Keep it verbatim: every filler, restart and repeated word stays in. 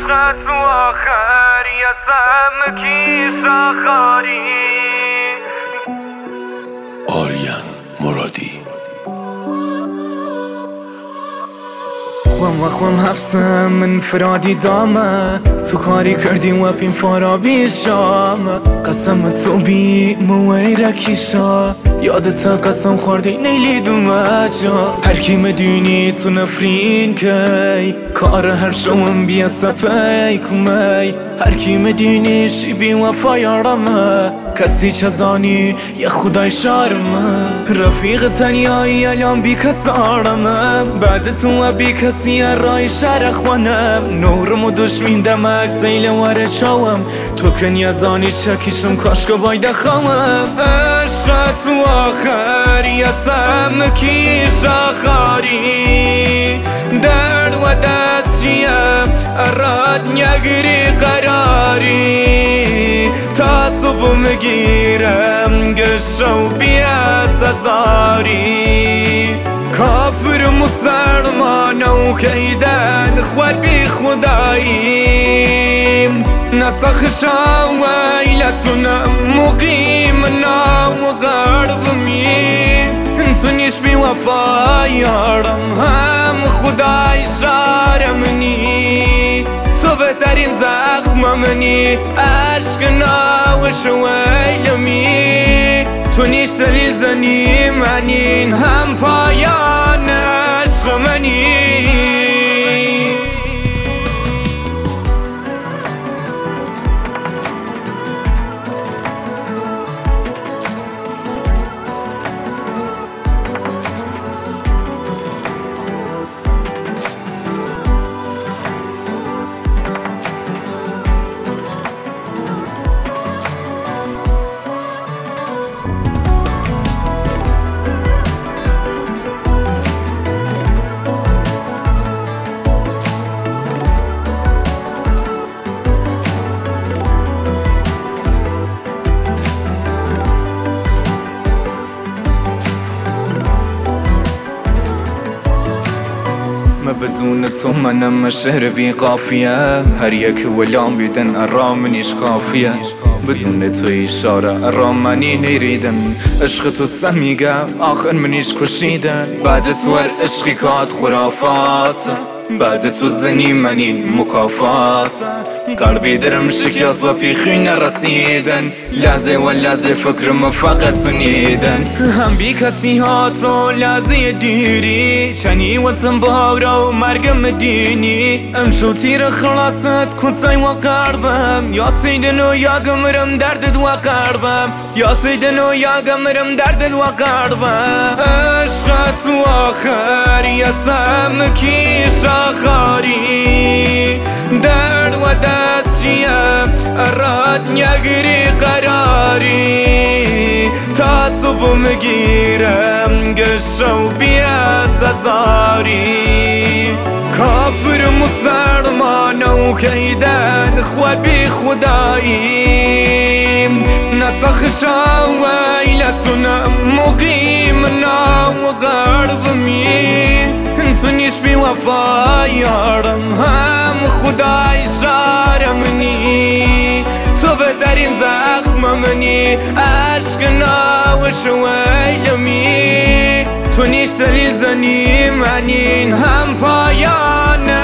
عشقت تو آخر یه سم کیش آخری. آریان مرادی. خوام و خوام حبسم من فرادی دامه، تو کاری کردی و پین فارا بیشام. قسم تو بی مویره کیشا، یادت قسم خوردی نیلی دومه جا. هر کی مدونی تو نفرین کی، کار هر شوم بیا سپی کمی. هر کی مدونی شی بی وفا یارمه، کسی چزانی یه خدای شارمه. رفیق تنیایی الان بی کسارمه، بعد تو و بی کسی رای شهر خوانم. نورم و دشمین دمک زیل وره چاوم، تو کنی زانی چکیشم کاشکا باید خوام. عشق تو آخر یه سم کیش آخری. درد و دست چیم اراد نگری قراری. تا صبح مگیرم گشو بیاز ازاری. کافر مسلمان و کیدن خوار بی خداییم. نسخ شاویلتونم مقیم ناو غربمی. تو نیش بی وفا یارم هم خدای شارمنی. تو بهترین زخم منی عشق ناو شویلمی. تو نیش دلیل زنی منین هم پایان عشق منی. بدون تو منم شهر بی قافیه. هر یک ولام بیدن ارام منیش کافیه. بدون تو اشاره ارام منی نیریدن. عشق تو سمیگه آخر منیش کشیدن. بعد سور عشقی کات خرافات، بعد تو زنی منین مکافات. قلبی درم شکست و پیخی نرسیدن. لحظه و لحظه فکرم فقط سنیدن. هم بی کسی ها تو لحظه دیری، چنی و تنباورا و مرگم دینی. امشو تیر خلاصت کنسای و قربم. یا سیدن و یا گمرم دردد و قربم. یا سیدن و یا گمرم دردد و قربم. عشق تو آخر یه سم کیش آخری. درد و دست چیم اراد نگری قراری. تا صبح مگیرم گشو بیاز ازاری. کافر مسلمان و کیدن خوار بی خداییم. نسخ شاویلتونم مقیم ناو غربمی. تو نیش بی وفا یارم هم خدای شارمنی. تو بهترین زخم منی عشق ناو شویلمی. تو نیش دلیل زنی منین هم پایان